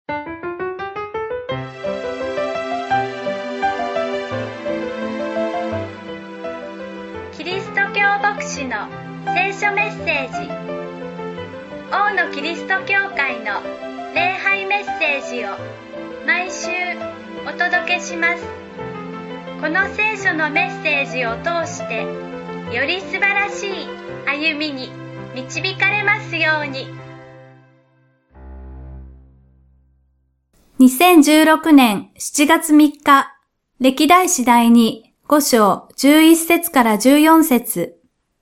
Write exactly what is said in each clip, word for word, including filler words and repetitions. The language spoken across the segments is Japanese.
キリスト教牧師の聖書メッセージ。王のキリスト教会の礼拝メッセージを毎週お届けします。この聖書のメッセージを通してより素晴らしい歩みに導かれますように。 にせんじゅうろくねんしちがつみっか、歴代史第にご章じゅういっ節からじゅうよん節。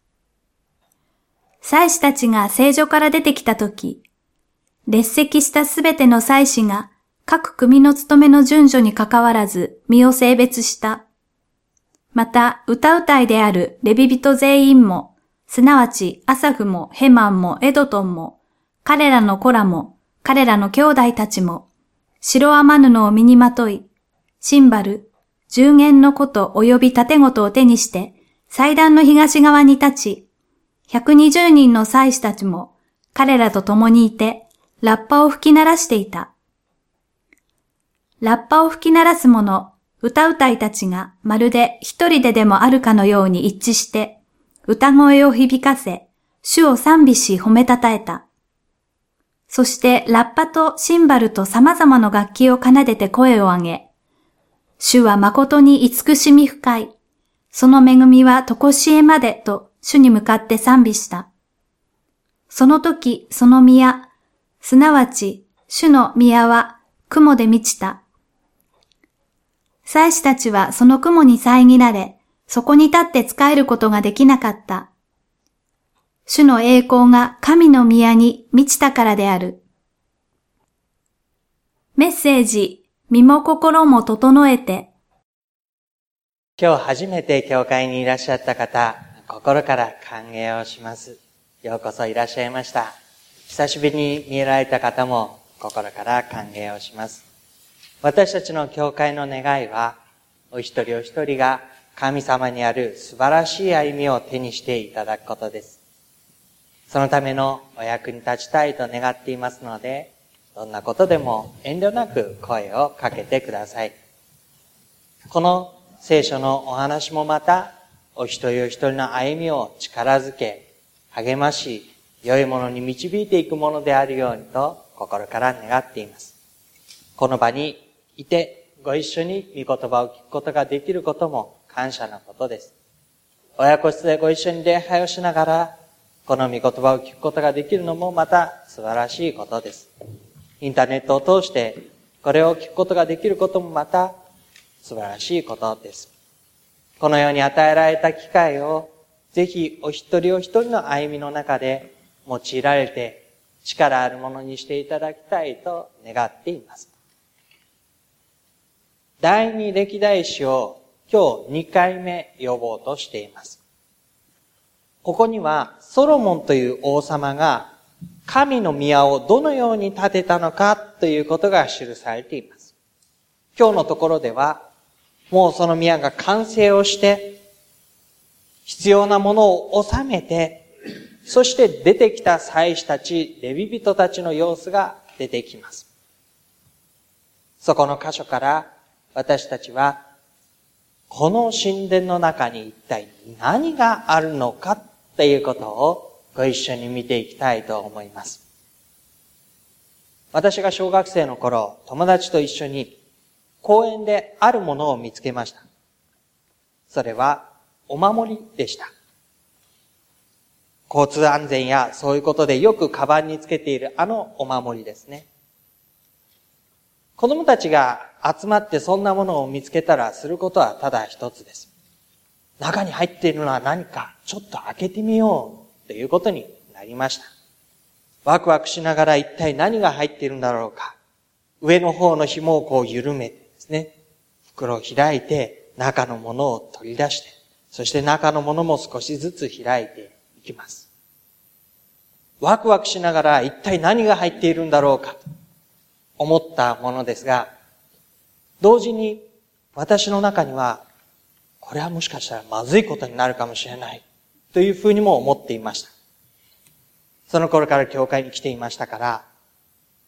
祭司たちが聖所から出てきたとき、列席したすべての祭司が各組の務めの順序にかかわらず身を性別した。また歌うたいであるレビ人全員も、すなわちアサフもヘマンもエドトンも、彼らの子らも、彼らの兄弟たちも、白雨布を身にまとい、シンバル、十弦の琴及び盾琴を手にして、祭壇の東側に立ち、百二十人の祭司たちも、彼らと共にいて、ラッパを吹き鳴らしていた。ラッパを吹き鳴らす者、歌うたいたちがまるで一人ででもあるかのように一致して、歌声を響かせ、主を賛美し褒めたたえた。そしてラッパとシンバルと様々な楽器を奏でて声を上げ、主は誠に慈しみ深い。その恵みはとこしえまでと主に向かって賛美した。その時その宮、すなわち主の宮は雲で満ちた。祭司たちはその雲に遮られ、そこに立って仕えることができなかった。主の栄光が神の宮に満ちたからである。メッセージ、身も心も整えて。 今日初めて教会にいらっしゃった方、心から歓迎をします。ようこそいらっしゃいました。久しぶりに見られた方も心から歓迎をします。私たちの教会の願いは、お一人お一人が神様にある素晴らしい歩みを手にしていただくことです。そのためのお役に立ちたいと願っていますので、どんなことでも遠慮なく声をかけてください。この聖書のお話もまた、お一人お一人の歩みを力づけ、励まし、良いものに導いていくものであるようにと心から願っています。この場にいてご一緒に御言葉を聞くことができることも感謝のことです。親子室でご一緒に礼拝をしながら、この御言葉を聞くことができるのもまた素晴らしいことです。インターネットを通してこれを聞くことができることもまた素晴らしいことです。このように与えられた機会をぜひお一人お一人の歩みの中で用いられて力あるものにしていただきたいと願っています。第二歴代史を今日にかいめ読もうとしています。ここにはソロモンという王様が神の宮をどのように建てたのかということが記されています。今日のところではもうその宮が完成をして必要なものを収めて、そして出てきた祭司たち、レビ人たちの様子が出てきます。そこの箇所から私たちはこの神殿の中に一体何があるのかということをご一緒に見ていきたいと思います。私が小学生の頃、友達と一緒に公園であるものを見つけました。それはお守りでした。交通安全やそういうことでよくカバンにつけているあのお守りですね。子供たちが集まってそんなものを見つけたらすることはただ一つです。中に入っているのは何かちょっと開けてみようということになりました。ワクワクしながら一体何が入っているんだろうか。上の方の紐をこう緩めてですね、袋を開いて中のものを取り出して、そして中のものも少しずつ開いていきます。ワクワクしながら一体何が入っているんだろうかと思ったものですが、同時に私の中にはこれはもしかしたらまずいことになるかもしれないというふうにも思っていました。その頃から教会に来ていましたから、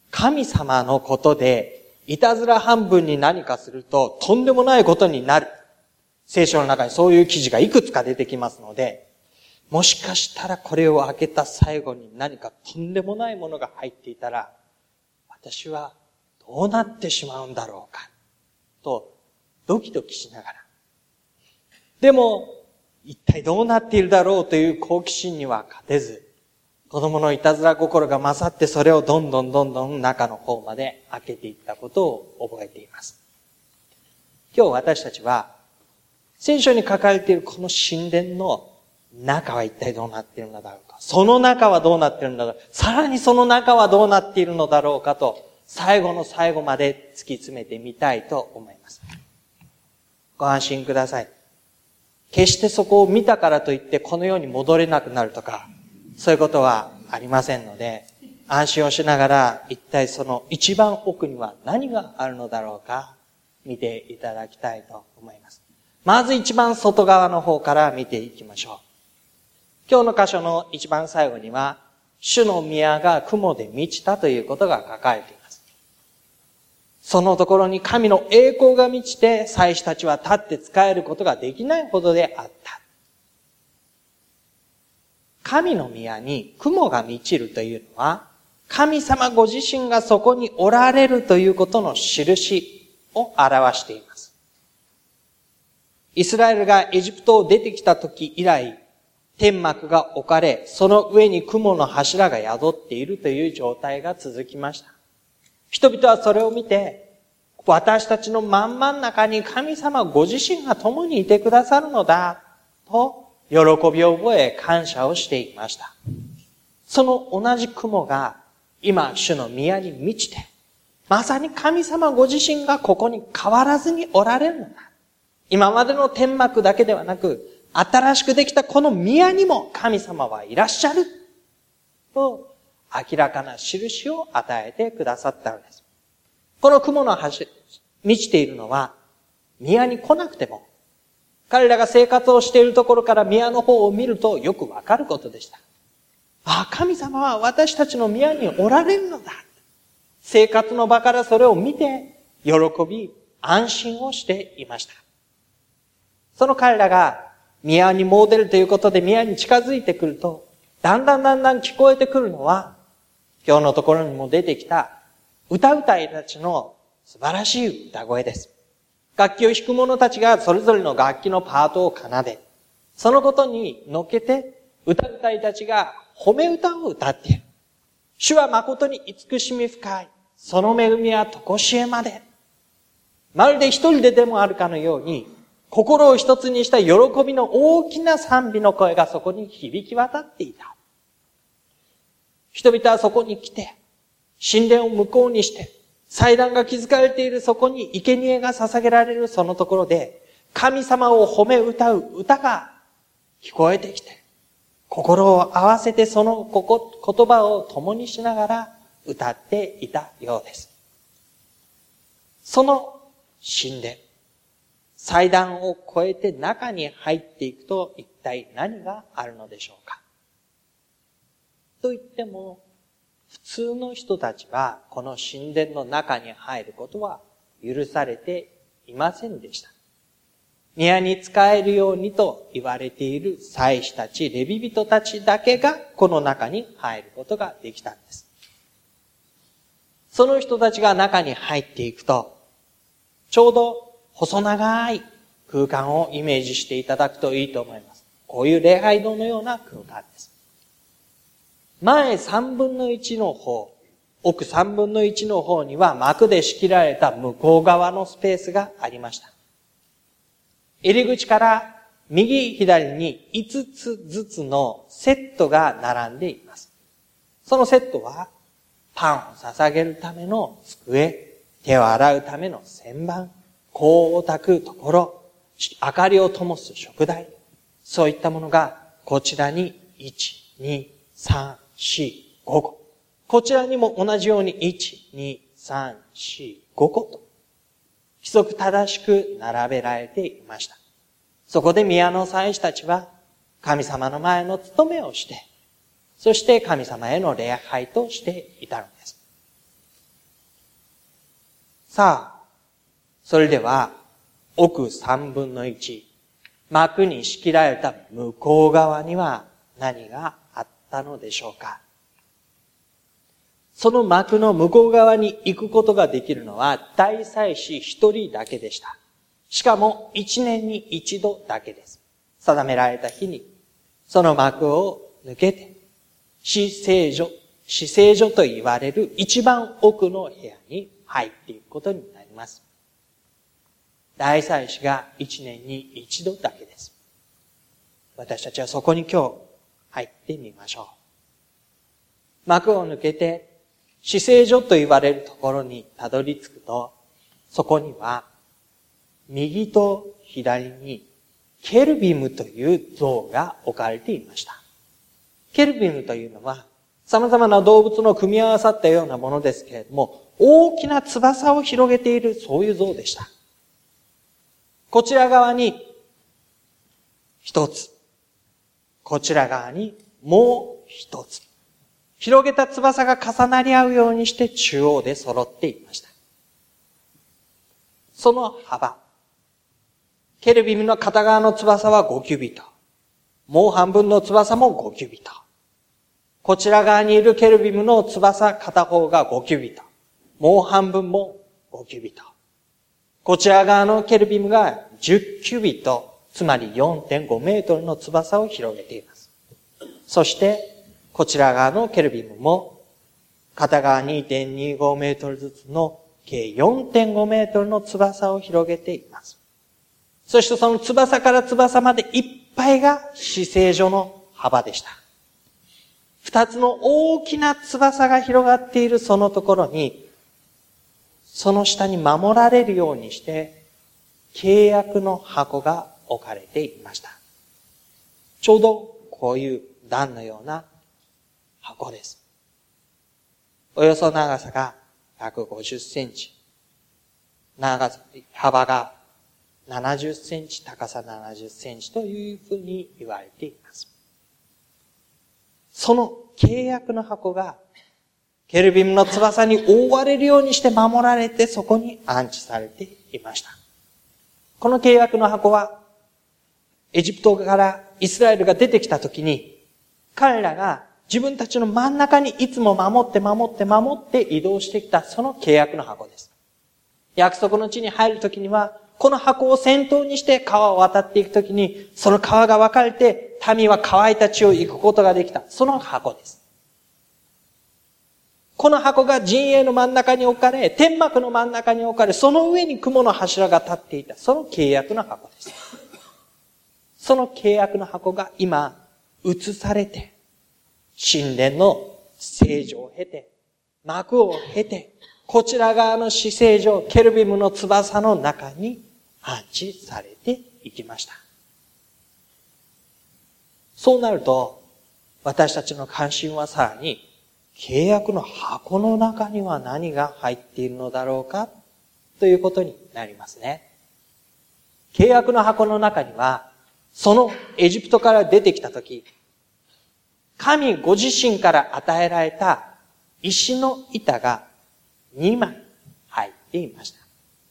神様のことで、いたずら半分に何かすると、とんでもないことになる。聖書の中にそういう記事がいくつか出てきますので、もしかしたらこれを開けた最後に何かとんでもないものが入っていたら、私はどうなってしまうんだろうか、とドキドキしながら。でも、一体どうなっているだろうという好奇心には勝てず、子供のいたずら心が勝ってそれをどんどんどんどん中の方まで開けていったことを覚えています。今日私たちは、聖書に書かれているこの神殿の中は一体どうなっているのだろうか。その中はどうなっているのだろうか。さらにその中はどうなっているのだろうかと、最後の最後まで突き詰めてみたいと思います。ご安心ください。決してそこを見たからといってこの世に戻れなくなるとか、そういうことはありませんので、安心をしながら一体その一番奥には何があるのだろうか、見ていただきたいと思います。まず一番外側の方から見ていきましょう。今日の箇所の一番最後には、主の宮が雲で満ちたということが書かれています。そのところに神の栄光が満ちて、祭司たちは立って仕えることができないほどであった。神の宮に雲が満ちるというのは、神様ご自身がそこにおられるということの印を表しています。イスラエルがエジプトを出てきた時以来、天幕が置かれ、その上に雲の柱が宿っているという状態が続きました。人々はそれを見て、私たちの真ん真ん中に神様ご自身が共にいてくださるのだ、と喜びを覚え感謝をしていました。その同じ雲が今主の宮に満ちて、まさに神様ご自身がここに変わらずにおられるのだ。今までの天幕だけではなく、新しくできたこの宮にも神様はいらっしゃる。と、明らかな印を与えてくださったのです。この雲の端、満ちているのは、宮に来なくても、彼らが生活をしているところから宮の方を見るとよくわかることでした。ああ、神様は私たちの宮におられるのだ。生活の場からそれを見て、喜び、安心をしていました。その彼らが宮に詣でるということで宮に近づいてくると、だんだんだんだん聞こえてくるのは、今日のところにも出てきた歌うたいたちの素晴らしい歌声です。楽器を弾く者たちがそれぞれの楽器のパートを奏で、そのことに乗っけて歌うたいたちが褒め歌を歌っている。主は誠に慈しみ深い。その恵みは常しえまで。まるで一人ででもあるかのように、心を一つにした喜びの大きな賛美の声がそこに響き渡っていた。人々はそこに来て、神殿を向こうにして、祭壇が築かれているそこに生贄が捧げられるそのところで、神様を褒め歌う歌が聞こえてきて、心を合わせてその言葉を共にしながら歌っていたようです。その神殿、祭壇を越えて中に入っていくと一体何があるのでしょうか。と言っても、普通の人たちはこの神殿の中に入ることは許されていませんでした。宮に仕えるようにと言われている祭司たち、レビ人たちだけがこの中に入ることができたんです。その人たちが中に入っていくと、ちょうど細長い空間をイメージしていただくといいと思います。こういう礼拝堂のような空間です。前三分の一の方、奥三分の一の方には幕で仕切られた向こう側のスペースがありました。入り口から右左に五つずつのセットが並んでいます。そのセットはパンを捧げるための机、手を洗うための洗盤、香を焚くところ、明かりを灯す食台、そういったものがこちらにいち、に、さん、よん、ごこ。こちらにも同じようにいち、に、さん、よん、ごこと、規則正しく並べられていました。そこで宮の祭司たちは神様の前の務めをして、そして神様への礼拝としていたのです。 さあ、それでは、奥三分の一、幕に仕切られた向こう側には何があったのでしょうか。その幕の向こう側に行くことができるのは大祭司一人だけでした。しかも一年に一度だけです。定められた日に、その幕を抜けて、至聖所、至聖所と言われる一番奥の部屋に入っていくことになります。大祭司が一年に一度だけです。私たちはそこに今日入ってみましょう。幕を抜けて、至聖所と言われるところにたどり着くと、そこには、右と左にケルビムという像が置かれていました。ケルビムというのは、様々な動物の組み合わさったようなものですけれども、大きな翼を広げている、そういう像でした。こちら側に一つ、こちら側にもう一つ。広げた翼が重なり合うようにして中央で揃っていました。その幅。ケルビムの片側の翼はごキュビット。もう半分の翼もごキュビット。こちら側にいるケルビムの翼片方がごキュビット。もう半分もごキュビット。こちら側のケルビムがじゅっキュビット、つまり よんてんご メートルの翼を広げています。そして、こちら側のケルビムも、片側 にてんにご メートルずつの計 よんてんご メートルの翼を広げています。そしてその翼から翼までいっぱいが至聖所の幅でした。二つの大きな翼が広がっているそのところに、その下に守られるようにして、契約の箱が置かれていました。ちょうどこういう段のような箱です。およそ長さがひゃくごじゅっセンチ。長さ、幅がななじゅっセンチ、高さななじゅっセンチというふうに言われています。その契約の箱がケルビムの翼に覆われるようにして守られてそこに安置されていました。この契約の箱はエジプトからイスラエルが出てきたときに彼らが自分たちの真ん中にいつも守って守って守って移動してきたその契約の箱です。約束の地に入るときにはこの箱を先頭にして川を渡っていくときにその川が分かれて民は乾いた地を行くことができた。その箱です。この箱が陣営の真ん中に置かれ、天幕の真ん中に置かれ、その上に雲の柱が立っていた。その契約の箱です。その契約の箱が今、移されて、神殿の聖所を経て、幕を経て、こちら側の至聖所、ケルビムの翼の中に安置されていきました。そうなると、私たちの関心はさらに、契約の箱の中には何が入っているのだろうかということになりますね。契約の箱の中には、そのエジプトから出てきたとき、神ご自身から与えられた石の板がにまい入っていました。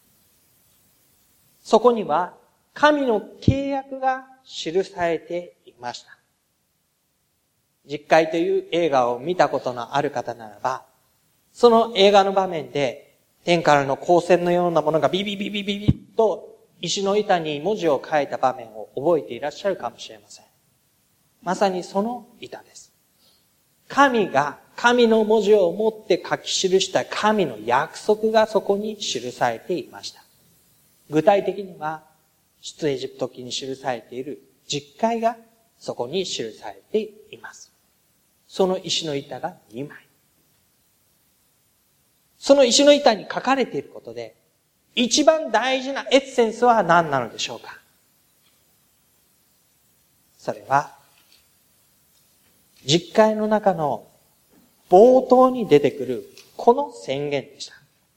そこには神の契約が記されていました。実会という映画を見たことのある方ならば、その映画の場面で天からの光線のようなものがビビビビビビッと石の板に文字を書いた場面を覚えていらっしゃるかもしれません。まさにその板です。神が神の文字を持って書き記した神の約束がそこに記されていました。具体的には出エジプト記に記されている実会がそこに記されています。その石の板がにまい。その石の板に書かれていることで、一番大事なエッセンスは何なのでしょうか？それは、実会の中の冒頭に出てくるこの宣言でした。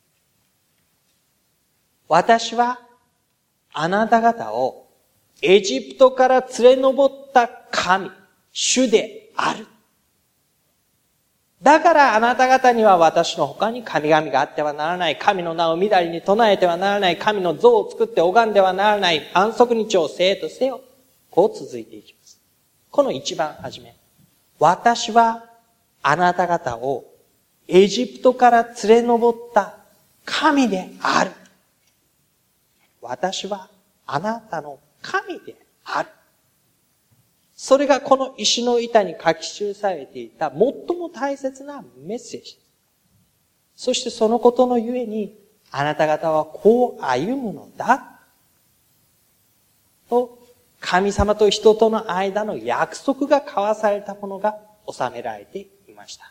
私はあなた方をエジプトから連れ上った神、主である。 だからあなた方には私の他に神々があってはならない。神の名をみだりに唱えてはならない。神の像を作って拝んではならない。安息日を聖とせよ。こう続いていきます。この一番初め。私はあなた方をエジプトから連れ上った神である。私はあなたの神である。それがこの石の板に書き記されていた最も大切なメッセージ。そしてそのことのゆえに、あなた方はこう歩むのだ。と、神様と人との間の約束が交わされたものが収められていました。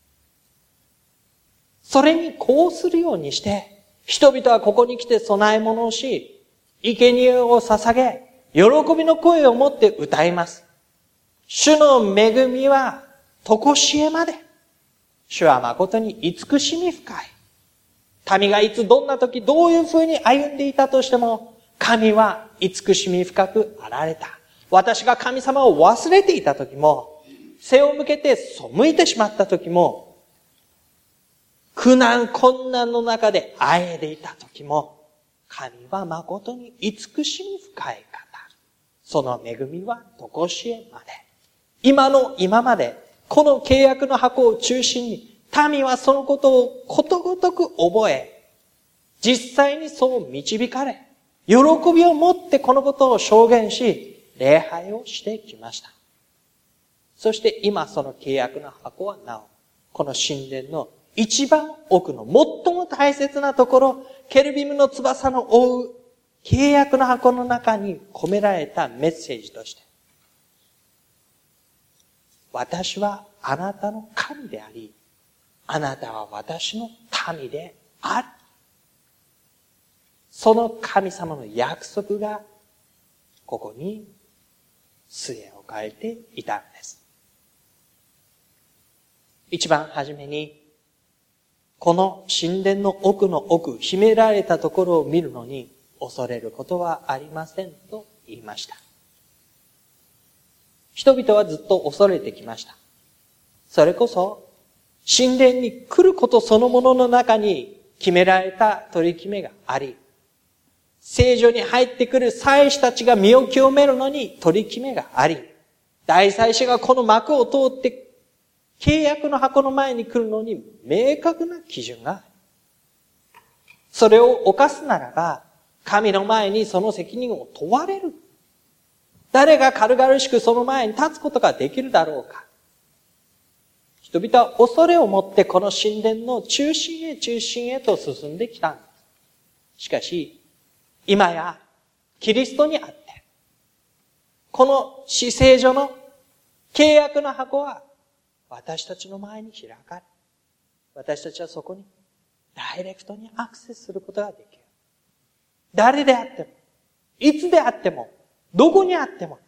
それにこうするようにして、人々はここに来て供え物をし、生贄を捧げ、喜びの声を持って歌います。主の恵みはとこしえまで。主は誠に慈しみ深い。民がいつどんな時どういう風に歩んでいたとしても、神は慈しみ深くあられた。私が神様を忘れていた時も、背を向けて背いてしまった時も、苦難困難の中であえいでいた時も、神は誠に慈しみ深い方。その恵みはとこしえまで。今の今まで、この契約の箱を中心に、民はそのことをことごとく覚え、実際にそう導かれ、喜びを持ってこのことを証言し、礼拝をしてきました。そして今その契約の箱はなお、この神殿の一番奥の最も大切なところ、ケルビムの翼の覆う契約の箱の中に込められたメッセージとして、私はあなたの神であり、あなたは私の民である。その神様の約束がここに据え置かれていたんです。一番初めに、この神殿の奥の奥、秘められたところを見るのに恐れることはありませんと言いました。人々はずっと恐れてきました。それこそ、神殿に来ることそのものの中に決められた取り決めがあり、聖所に入ってくる祭司たちが身を清めるのに取り決めがあり、大祭司がこの幕を通って契約の箱の前に来るのに明確な基準がある。それを犯すならば、神の前にその責任を問われる。誰が軽々しくその前に立つことができるだろうか。人々は恐れを持ってこの神殿の中心へ中心へと進んできたんです。しかし、今やキリストにあって、この至聖所の契約の箱は私たちの前に開かれ、私たちはそこにダイレクトにアクセスすることができる。誰であっても、いつであっても、どこにあってもです。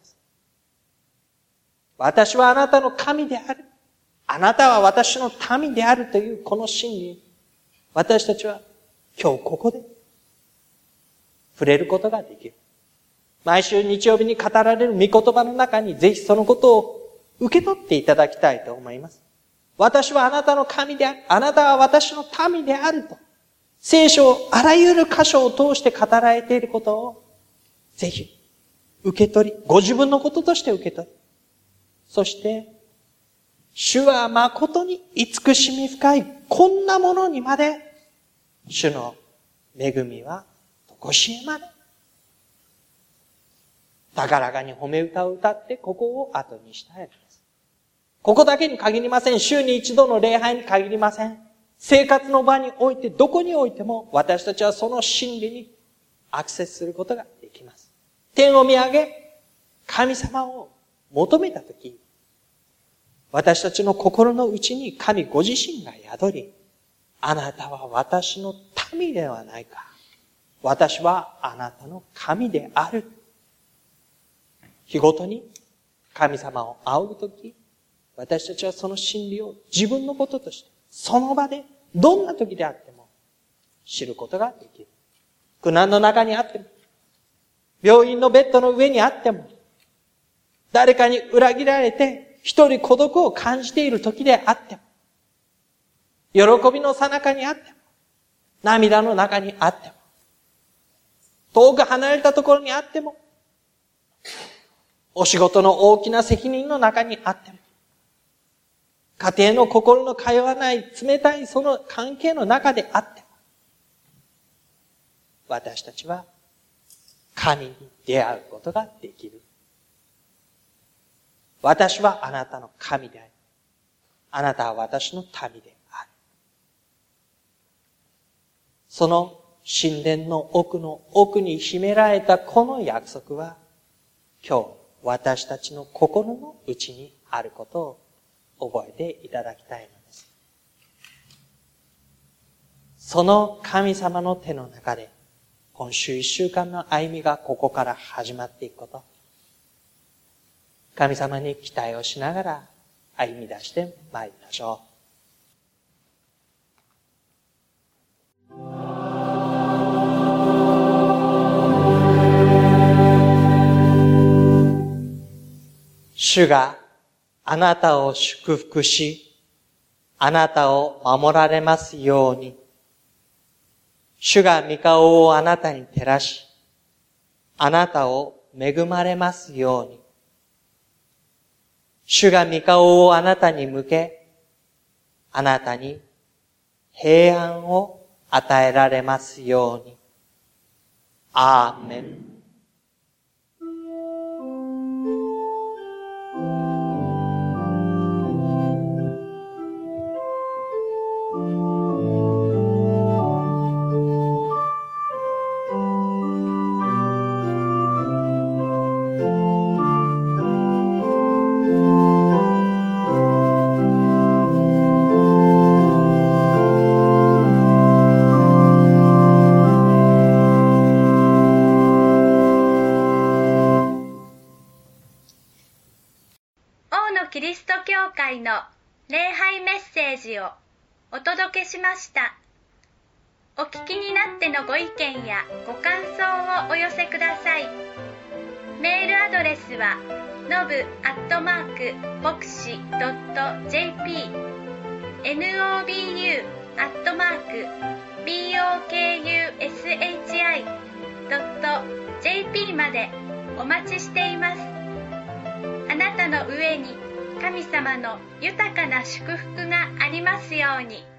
私はあなたの神である。あなたは私の民であるというこの真理に、私たちは今日ここで触れることができる。毎週日曜日に語られる御言葉の中にぜひそのことを受け取っていただきたいと思います。私はあなたの神である。あなたは私の民であると。聖書をあらゆる箇所を通して語られていることをぜひ受け取り、ご自分のこととして受け取り、そして主は誠に慈しみ深いこんなものにまで主の恵みはとこしえまで。高らかに褒め歌を歌ってここを後にしたいのです。ここだけに限りません。週に一度の礼拝に限りません。生活の場においてどこにおいても私たちはその真理にアクセスすることができます。天を見上げ、神様を求めたとき、私たちの心の内に神ご自身が宿り、あなたは私の民ではないか。私はあなたの神である。日ごとに神様を仰ぐとき、私たちはその真理を自分のこととして、その場でどんな時であっても知ることができる。苦難の中にあっても、病院のベッドの上にあっても、誰かに裏切られて一人孤独を感じている時であっても、 喜びの最中にあっても、涙の中にあっても、遠く離れたところにあっても、お仕事の大きな責任の中にあっても、家庭の心の通わない冷たいその関係の中であっても、私たちは神に出会うことができる。私はあなたの神であり、あなたは私の民である。その神殿の奥の奥に秘められたこの約束は、今日私たちの心の内にあることを覚えていただきたいのです。その神様の手の中で、今週一週間の歩みがここから始まっていくこと。神様に期待をしながら歩み出してまいりましょう。主があなたを祝福し、あなたを守られますように。主が御顔をあなたに照らし、あなたを恵まれますように。主が御顔をあなたに向け、あなたに平安を与えられますように。アーメン。 キリスト教会の礼拝メッセージをお届けしました。お聞きになってのご意見やご感想をお寄せください。メールアドレスはノブアットマーク牧師ドット ジェーピー ノブ アットマーク ボクシ ドット ジェーピー までお待ちしています。あなたの上に神様の豊かな祝福がありますように。